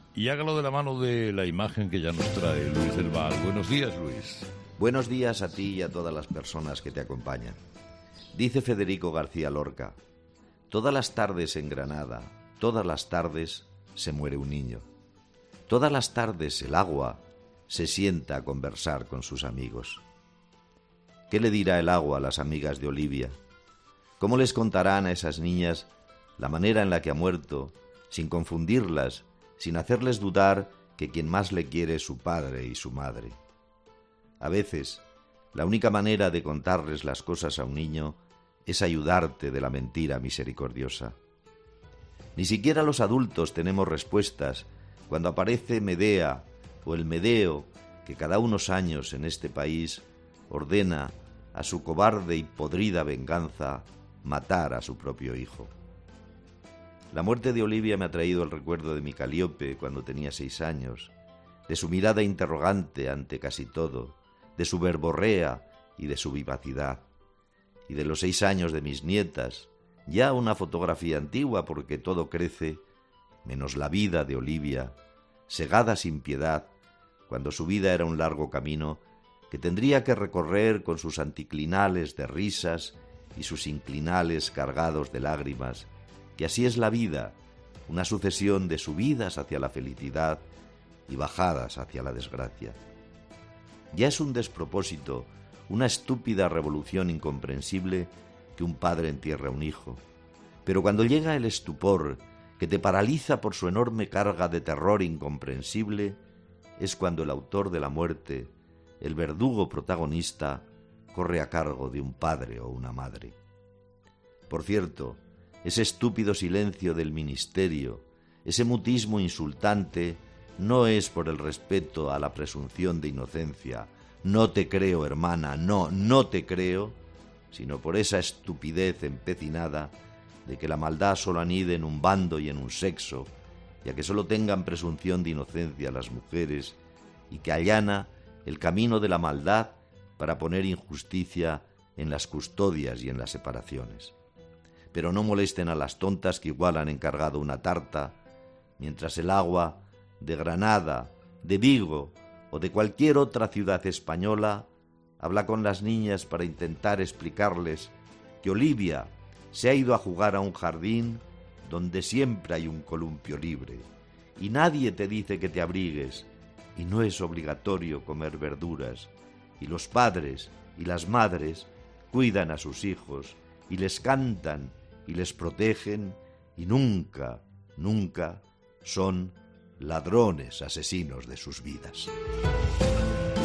Y hágalo de la mano de la imagen que ya nos trae Luis del Val. Buenos días, Luis. Buenos días a ti y a todas las personas que te acompañan. Dice Federico García Lorca: todas las tardes en Granada, todas las tardes se muere un niño. Todas las tardes el agua se sienta a conversar con sus amigos. ¿Qué le dirá el agua a las amigas de Olivia? ¿Cómo les contarán a esas niñas la manera en la que ha muerto, sin confundirlas, sin hacerles dudar que quien más le quiere es su padre y su madre? A veces, la única manera de contarles las cosas a un niño es ayudarte de la mentira misericordiosa. Ni siquiera los adultos tenemos respuestas cuando aparece Medea o el Medeo que cada unos años en este país ordena a su cobarde y podrida venganza matar a su propio hijo. La muerte de Olivia me ha traído el recuerdo de mi Calíope cuando tenía 6 años, de su mirada interrogante ante casi todo, de su verborrea y de su vivacidad, y de los 6 años de mis nietas, ya una fotografía antigua porque todo crece, menos la vida de Olivia, segada sin piedad, cuando su vida era un largo camino que tendría que recorrer con sus anticlinales de risas y sus inclinales cargados de lágrimas, que así es la vida, una sucesión de subidas hacia la felicidad y bajadas hacia la desgracia. Ya es un despropósito, una estúpida revolución incomprensible que un padre entierre a un hijo, pero cuando llega el estupor que te paraliza por su enorme carga de terror incomprensible, es cuando el autor de la muerte, el verdugo protagonista, corre a cargo de un padre o una madre. Por cierto, ese estúpido silencio del ministerio, ese mutismo insultante, no es por el respeto a la presunción de inocencia, no te creo, hermana, no te creo, sino por esa estupidez empecinada de que la maldad solo anide en un bando y en un sexo, y a que solo tengan presunción de inocencia las mujeres, y que allana el camino de la maldad para poner injusticia en las custodias y en las separaciones. Pero no molesten a las tontas que igual han encargado una tarta, mientras el agua de Granada, de Vigo o de cualquier otra ciudad española habla con las niñas para intentar explicarles que Olivia se ha ido a jugar a un jardín donde siempre hay un columpio libre, y nadie te dice que te abrigues, y no es obligatorio comer verduras, y los padres y las madres cuidan a sus hijos, y les cantan y les protegen, y nunca, nunca son ladrones asesinos de sus vidas.